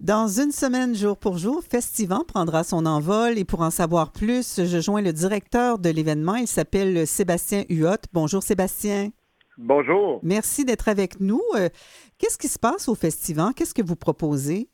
Dans une semaine, jour pour jour, Festivant prendra son envol et pour en savoir plus, je joins le directeur de l'événement. Il s'appelle Sébastien Huot. Bonjour Sébastien. Bonjour. Merci d'être avec nous. Qu'est-ce qui se passe au Festivant? Qu'est-ce que vous proposez?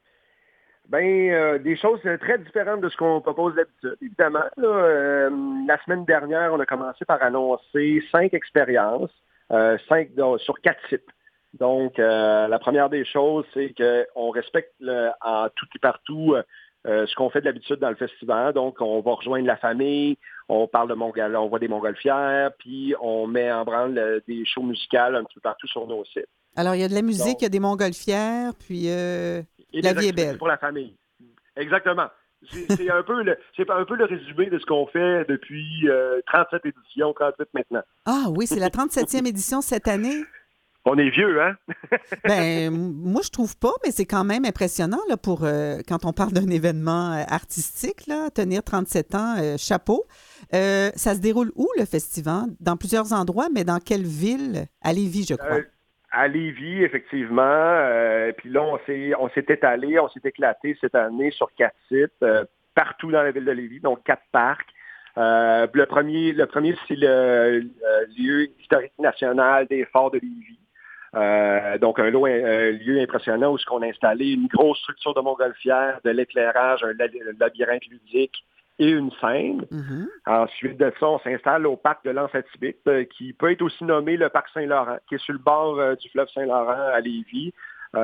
Des choses très différentes de ce qu'on propose d'habitude, évidemment. Là, la semaine dernière, on a commencé par annoncer 5 expériences, 5 sur 4 sites. Donc, la première des choses, c'est qu'on respecte en tout et partout ce qu'on fait d'habitude dans le festival. Donc, on va rejoindre la famille, on parle de on voit des montgolfières, puis on met en branle des shows musicales un petit peu partout sur nos sites. Alors, il y a de la musique, Donc, il y a des montgolfières, puis et la des vie est activités belle. pour la famille. Exactement. C'est un peu le résumé de ce qu'on fait depuis 37 éditions, 38 maintenant. Ah oui, c'est la 37e édition cette année. On est vieux, hein? Moi, je trouve pas, mais c'est quand même impressionnant là, pour quand on parle d'un événement artistique, là, tenir 37 ans, chapeau. Ça se déroule où, le festival? Dans plusieurs endroits, mais dans quelle ville? À Lévis, je crois. À Lévis, effectivement. Puis là, on s'est étalé, on s'est éclaté cette année sur 4 sites, partout dans la ville de Lévis, donc 4 parcs. Le premier, c'est le lieu historique national des Forts de Lévis. Donc, un lieu impressionnant où on a installé une grosse structure de montgolfière, de l'éclairage, un labyrinthe ludique et une scène. Mm-hmm. Ensuite de ça, on s'installe au parc de l'Anse-Atibite, qui peut être aussi nommé le parc Saint-Laurent, qui est sur le bord du fleuve Saint-Laurent à Lévis.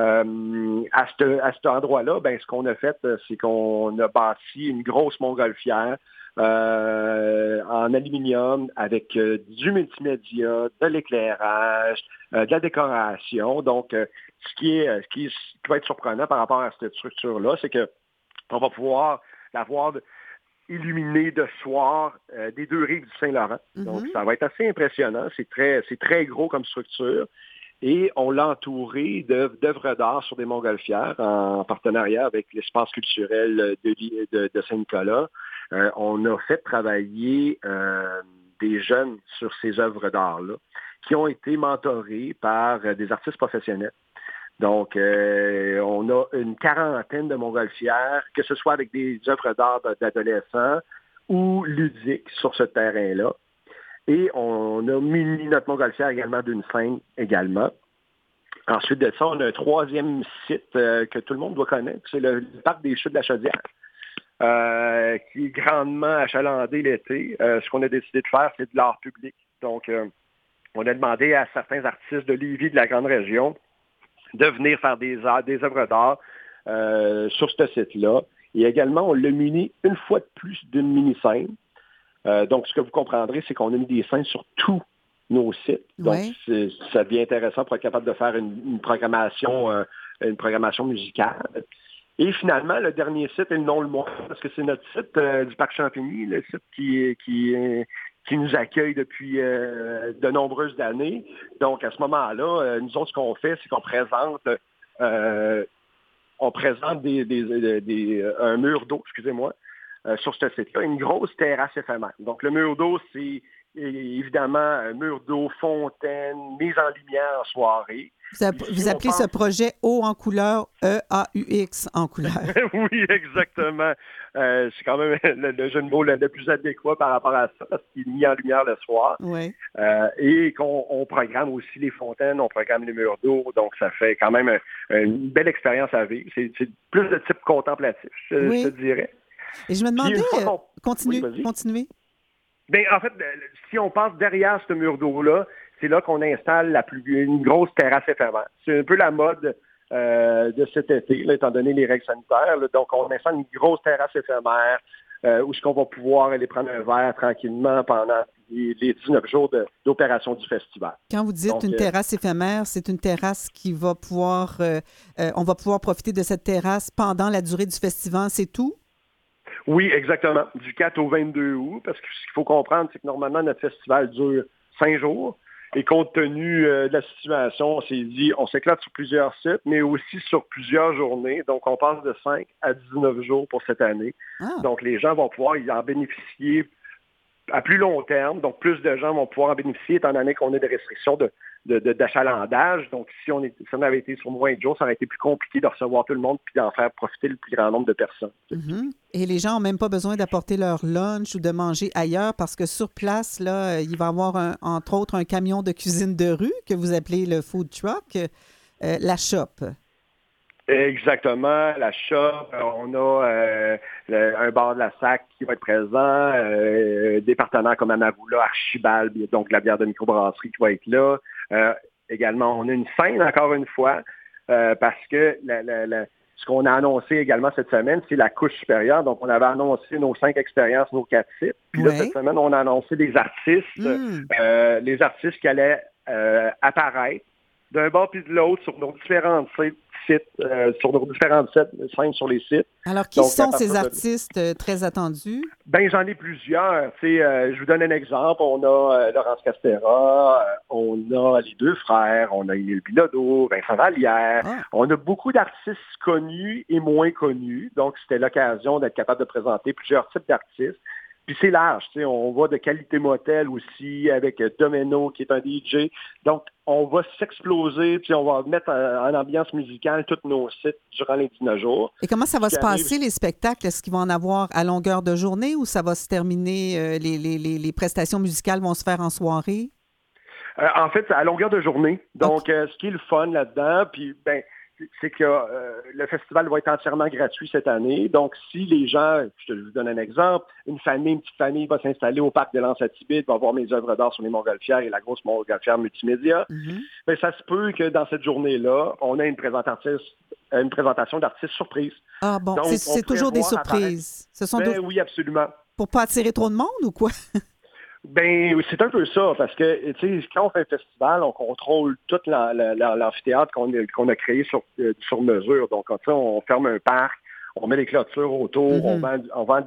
À cet endroit-là, ce qu'on a fait, c'est qu'on a bâti une grosse montgolfière en aluminium avec du multimédia, de l'éclairage, de la décoration. Donc, ce qui va être surprenant par rapport à cette structure-là, c'est que on va pouvoir l'avoir illuminée de soir des deux rives du Saint-Laurent. Donc, Mm-hmm. ça va être assez impressionnant. C'est très gros comme structure. Et on l'a entouré d'œuvres d'art sur des montgolfières en partenariat avec l'espace culturel de Saint-Nicolas. On a fait travailler des jeunes sur ces œuvres d'art-là qui ont été mentorés par des artistes professionnels. Donc, on a une quarantaine de montgolfières, que ce soit avec des œuvres d'art d'adolescents ou ludiques sur ce terrain-là. Et on a muni notre montgolfière également d'une scène également. Ensuite de ça, on a un troisième site que tout le monde doit connaître, c'est le parc des Chutes de la Chaudière, qui est grandement achalandé l'été. Ce qu'on a décidé de faire, c'est de l'art public. Donc, on a demandé à certains artistes de Lévis, de la grande région, de venir faire des œuvres d'art sur ce site-là. Et également, on l'a muni une fois de plus d'une mini-scène. Donc, ce que vous comprendrez, c'est qu'on a mis des scènes sur tous nos sites. Donc, Ouais. ça devient intéressant pour être capable de faire une programmation musicale. Et finalement, le dernier site, et non le moindre, parce que c'est notre site du Parc Champigny, le site qui nous accueille depuis de nombreuses années. Donc, à ce moment-là, nous autres, ce qu'on fait, c'est qu'on présente un mur d'eau, excusez-moi, sur ce site-là, une grosse terrasse éphémère. Donc, le mur d'eau, c'est évidemment un mur d'eau, fontaine, mise en lumière en soirée. Ici, Vous on appelez ce pense... projet Eau en couleur, EAUX en couleur. Oui, exactement. C'est quand même le jeu de mots le plus adéquat par rapport à ça, parce qu'il est mis en lumière le soir. Oui. Et qu'on programme aussi les fontaines, on programme les murs d'eau, donc ça fait quand même une belle expérience à vivre. C'est plus de type contemplatif, je te Oui. dirais. Et je me Puis demandais, une fois qu'on... Oui, vas-y. continuez. Bien, en fait, si on passe derrière ce mur d'eau-là, c'est là qu'on installe une grosse terrasse éphémère. C'est un peu la mode de cet été, là, étant donné les règles sanitaires. Là. Donc, on installe une grosse terrasse éphémère où est-ce qu'on va pouvoir aller prendre un verre tranquillement pendant les 19 jours d'opération du festival. Quand vous dites Donc, une terrasse éphémère, c'est une terrasse qui va pouvoir, on va pouvoir profiter de cette terrasse pendant la durée du festival, c'est tout? oui, exactement. Du 4 au 22 août, parce que ce qu'il faut comprendre, c'est que normalement, notre festival dure 5 jours. Et compte tenu de la situation, on s'est dit, on s'éclate sur plusieurs sites, mais aussi sur plusieurs journées. Donc, on passe de 5 à 19 jours pour cette année. Ah, Donc, les gens vont pouvoir y en bénéficier à plus long terme. Donc, plus de gens vont pouvoir en bénéficier, étant donné qu'on a des restrictions d'achalandage. Donc, si on avait été sur moins de jours, ça aurait été plus compliqué de recevoir tout le monde puis d'en faire profiter le plus grand nombre de personnes. Mm-hmm. Et les gens n'ont même pas besoin d'apporter leur lunch ou de manger ailleurs parce que sur place, là, il va y avoir, entre autres, un camion de cuisine de rue que vous appelez le food truck, la shop. Exactement, la shop, on a un bar de la SAC qui va être présent, des partenaires comme Amarula, Archibald, donc la bière de microbrasserie qui va être là. Également, on a une scène, encore une fois, parce que ce qu'on a annoncé également cette semaine, c'est la couche supérieure. Donc, on avait annoncé nos 5 expériences, nos 4 sites. Puis là, cette semaine, on a annoncé des artistes, les artistes qui allaient apparaître d'un bord puis de l'autre sur nos différents sites, sur nos différentes scènes sur les sites. Alors, qui sont ces artistes très attendus? Ben, j'en ai plusieurs. Je vous donne un exemple. On a Laurence Castera, on a les deux frères, on a Émile Bilodeau, Vincent Vallière. On a beaucoup d'artistes connus et moins connus. Donc, c'était l'occasion d'être capable de présenter plusieurs types d'artistes. Puis c'est large, on va de Qualité Motel aussi avec Domino qui est un DJ. Donc, on va s'exploser, puis on va mettre en ambiance musicale tous nos sites durant les 19 jours. Et comment ça va se passer, les spectacles? Est-ce qu'ils vont en avoir à longueur de journée ou ça va se terminer, les prestations musicales vont se faire en soirée? En fait, à longueur de journée. Donc, ce qui est le fun là-dedans, puis c'est que le festival va être entièrement gratuit cette année. Donc, si les gens, je vous donne un exemple, une petite famille va s'installer au parc de l'Anse-Atibide, va voir mes œuvres d'art sur les Montgolfières et la grosse Montgolfière multimédia, ça se peut que dans cette journée-là, on ait une présentation d'artistes surprises. Ah bon, c'est toujours des surprises. Ce sont oui, absolument. Pour pas attirer trop de monde ou quoi? C'est un peu ça, parce que, quand on fait un festival, on contrôle tout l'amphithéâtre qu'on a créé sur mesure. Donc, on ferme un parc, on met des clôtures autour, on vend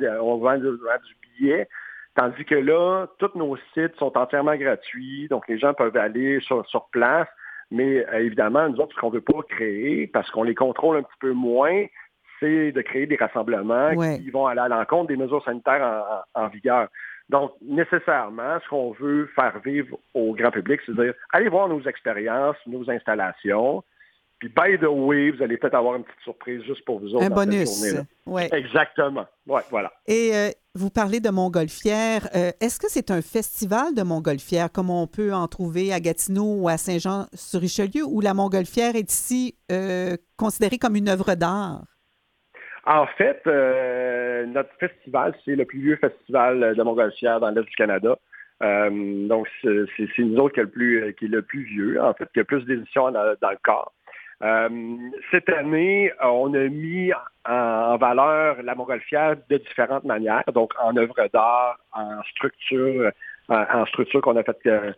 du billet. Tandis que là, tous nos sites sont entièrement gratuits, donc les gens peuvent aller sur place. Mais évidemment, nous autres, ce qu'on ne veut pas créer, parce qu'on les contrôle un petit peu moins, c'est de créer des rassemblements qui vont aller à l'encontre des mesures sanitaires en vigueur. Donc, nécessairement, ce qu'on veut faire vivre au grand public, c'est de dire, allez voir nos expériences, nos installations, puis by the way, vous allez peut-être avoir une petite surprise juste pour vous autres. Un bonus. Cette journée-là. Ouais. Exactement. Ouais, voilà. Et vous parlez de Montgolfière. Est-ce que c'est un festival de Montgolfière, comme on peut en trouver à Gatineau ou à Saint-Jean-sur-Richelieu, où la Montgolfière est ici considérée comme une œuvre d'art? En fait, notre festival, c'est le plus vieux festival de Montgolfière dans l'Est du Canada. Donc, c'est nous autres qui est le plus vieux, en fait, qui a plus d'éditions dans le corps. Cette année, on a mis en valeur la Montgolfière de différentes manières, donc en œuvre d'art, en structure qu'on a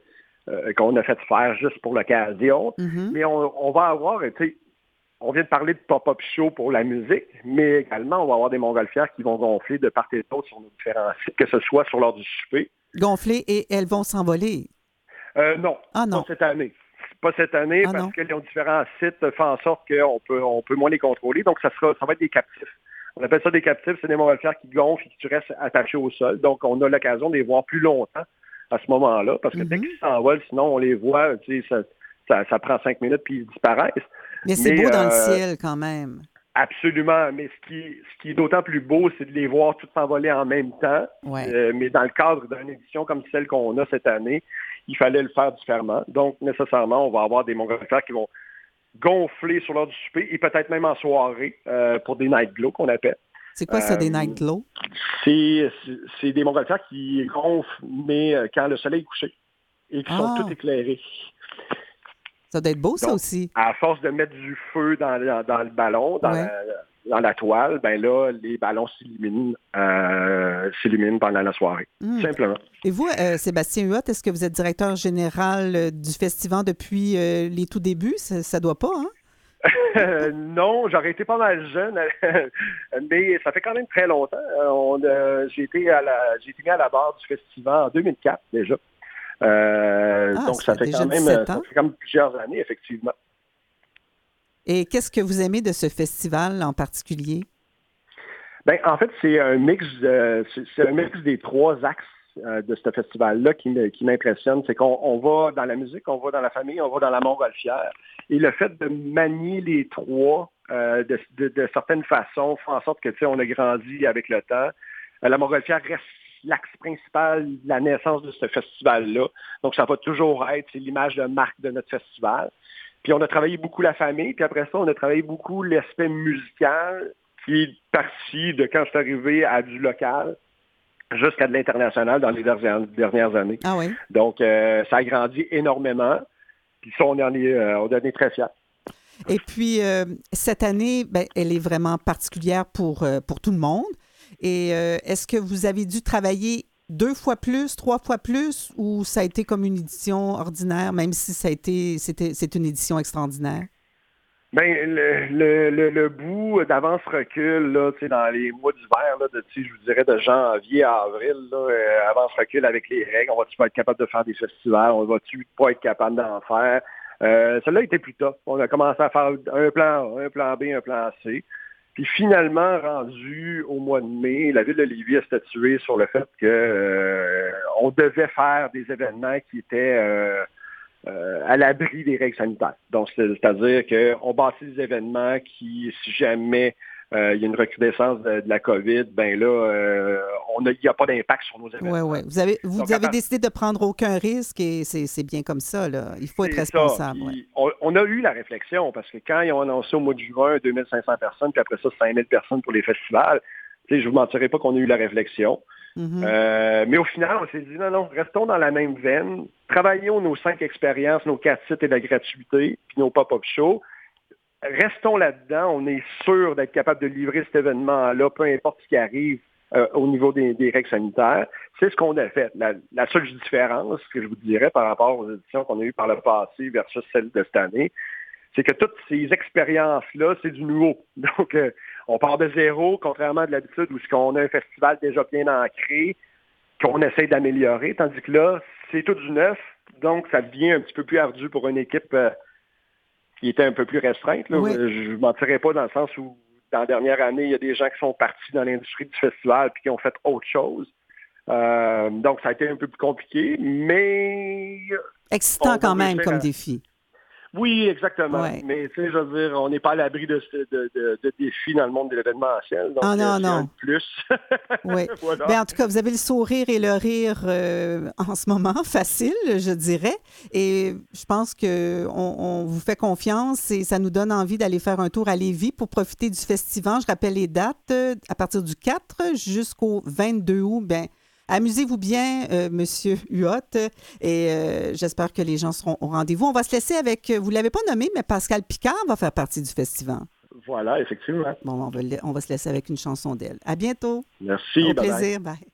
fait faire juste pour l'occasion. Mais on va avoir, on vient de parler de pop-up show pour la musique, mais également, on va avoir des montgolfières qui vont gonfler de part et d'autre sur nos différents sites, que ce soit sur l'heure du souper. Gonfler et elles vont s'envoler? Non, non, pas cette année. Pas cette année parce que les différents sites font en sorte qu'on peut moins les contrôler. Donc, ça va être des captifs. On appelle ça des captifs, c'est des montgolfières qui gonflent et qui restent attachés au sol. Donc, on a l'occasion de les voir plus longtemps à ce moment-là, parce que dès qu'ils s'envolent, sinon, on les voit, ça prend 5 minutes puis ils disparaissent. Mais c'est beau dans le ciel quand même. Absolument, mais ce qui est d'autant plus beau, c'est de les voir toutes s'envoler en même temps. Mais dans le cadre d'une édition comme celle qu'on a cette année, il fallait le faire différemment. Donc, nécessairement, on va avoir des montgolfières qui vont gonfler sur l'heure du souper et peut-être même en soirée pour des night glow qu'on appelle. C'est quoi ça, des night glow? C'est des montgolfières qui gonflent, mais quand le soleil est couché et qui sont toutes éclairées. Ça doit être beau, ça aussi. À force de mettre du feu dans le ballon, dans la toile, ben là, les ballons s'illuminent pendant la soirée, simplement. Et vous, Sébastien Huot, est-ce que vous êtes directeur général du festival depuis les tout débuts? Ça doit pas, hein? Non, j'aurais été pas mal jeune, mais ça fait quand même très longtemps. J'ai été mis à la barre du festival en 2004 déjà. Donc, ça fait quand même plusieurs années, effectivement. Et qu'est-ce que vous aimez de ce festival en particulier? En fait, c'est un mix des 3 axes de ce festival-là qui m'impressionne, c'est qu'on va dans la musique, on va dans la famille, on va dans la montgolfière. Et le fait de manier les trois de certaines façons fait en sorte que, tu sais, on a grandi avec le temps. La montgolfière reste l'axe principal de la naissance de ce festival-là. Donc, ça va toujours être, c'est l'image de marque de notre festival. Puis, on a travaillé beaucoup la famille, puis après ça, on a travaillé beaucoup l'aspect musical qui est parti de quand je suis arrivé à du local jusqu'à de l'international dans les dernières années. Ah oui? Donc, ça a grandi énormément. Puis ça, on en est très fiers. Et puis, cette année, ben, elle est vraiment particulière pour tout le monde. Et est-ce que vous avez dû travailler 2 fois plus, 3 fois plus, ou ça a été comme une édition ordinaire, même si c'est une édition extraordinaire? Bien, le bout d'avance-recul, là, tu sais, dans les mois d'hiver, là, je vous dirais de janvier à avril, là, avance-recul avec les règles, on va-tu pas être capable de faire des festivals, on va-tu pas être capable d'en faire? Celle-là était plus tough. On a commencé à faire un plan A, un plan B, un plan C. Puis finalement, rendu au mois de mai, la ville de Lévis a statué sur le fait que on devait faire des événements qui étaient à l'abri des règles sanitaires. Donc, c'est-à-dire qu'on bâtit des événements qui, si jamais il y a une recrudescence de la COVID, ben là, il n'y a pas d'impact sur nos événements. Oui, oui. Vous avez décidé de prendre aucun risque et c'est bien comme ça, là. Il faut être responsable. Ouais. On a eu la réflexion parce que quand ils ont annoncé au mois de juin 2500 personnes, puis après ça, 5000 personnes pour les festivals, je ne vous mentirai pas qu'on a eu la réflexion. Mm-hmm. Mais au final, on s'est dit, non, restons dans la même veine, travaillons nos 5 expériences, nos 4 sites et la gratuité, puis nos pop-up shows. Restons là-dedans, on est sûr d'être capable de livrer cet événement-là, peu importe ce qui arrive au niveau des règles sanitaires. C'est ce qu'on a fait. La seule différence, que je vous dirais par rapport aux éditions qu'on a eues par le passé versus celles de cette année, c'est que toutes ces expériences-là, c'est du nouveau. Donc, on part de zéro, contrairement à de l'habitude où on a un festival déjà bien ancré, qu'on essaie d'améliorer, tandis que là, c'est tout du neuf, donc ça devient un petit peu plus ardu pour une équipe qui était un peu plus restreinte. Là. Oui. Je ne mentirais pas dans le sens où, dans la dernière année, il y a des gens qui sont partis dans l'industrie du festival puis qui ont fait autre chose. Donc, ça a été un peu plus compliqué, mais... Excitant quand même comme défi. Oui, exactement. Ouais. Mais tu sais, je veux dire, on n'est pas à l'abri de défis dans le monde de l'événementiel. Donc, non. Plus. Oui. Voilà. Bien, en tout cas, vous avez le sourire et le rire en ce moment, facile, je dirais. Et je pense qu'on vous fait confiance et ça nous donne envie d'aller faire un tour à Lévis pour profiter du festival. Je rappelle les dates, à partir du 4 jusqu'au 22 août. Bien, amusez-vous bien, Monsieur Huot, et j'espère que les gens seront au rendez-vous. On va se laisser avec, vous ne l'avez pas nommé, mais Pascal Picard va faire partie du festival. Voilà, effectivement. Bon, on va se laisser avec une chanson d'elle. À bientôt. Merci. Au plaisir. Bye.